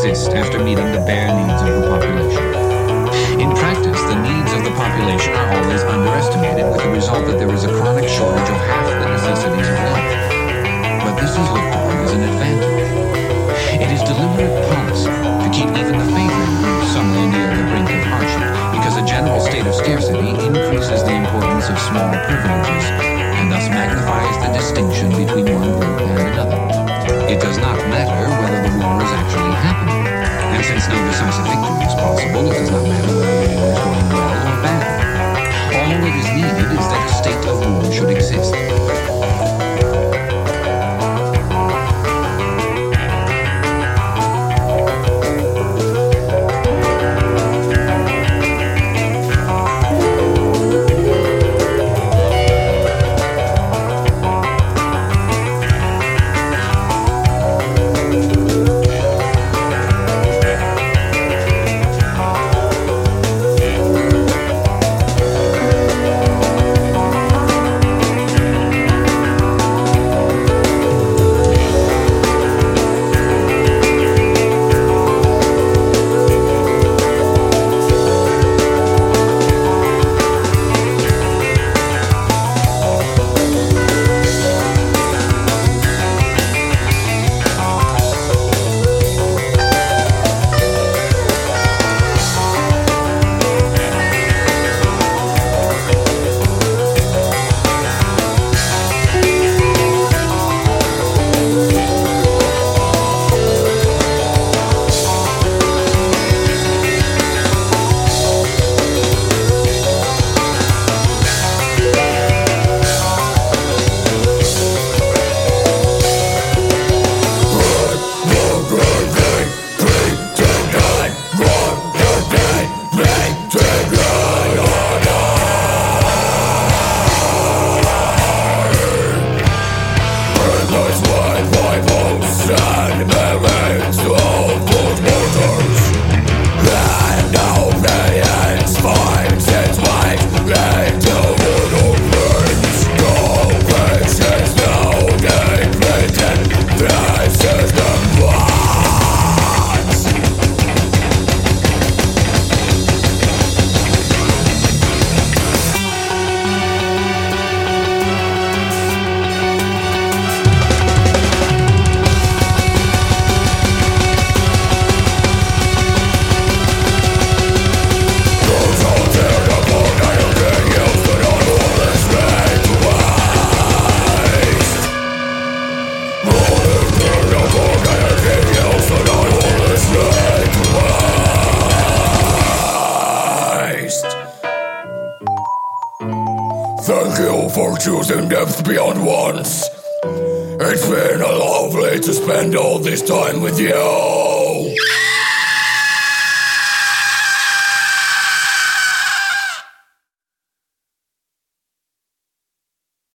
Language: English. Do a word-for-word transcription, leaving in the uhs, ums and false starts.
exist after meeting the bare needs of the population. In practice, the needs of the population are always underestimated, with the result that there is a chronic shortage of half the necessities of life. But this is looked upon as an advantage. It is deliberate policy to keep even the favored groups somewhere near the brink of hardship, because a general state of scarcity increases the importance of small privileges, and thus magnifies the distinction between one group and another. It does not matter whether the war is actually happening, and since no decisive victory is possible, it does not matter whether the war is going well or bad. All that is needed is that a state of war should exist. Thank you for choosing depth beyond once. It's been lovely to spend all this time with you.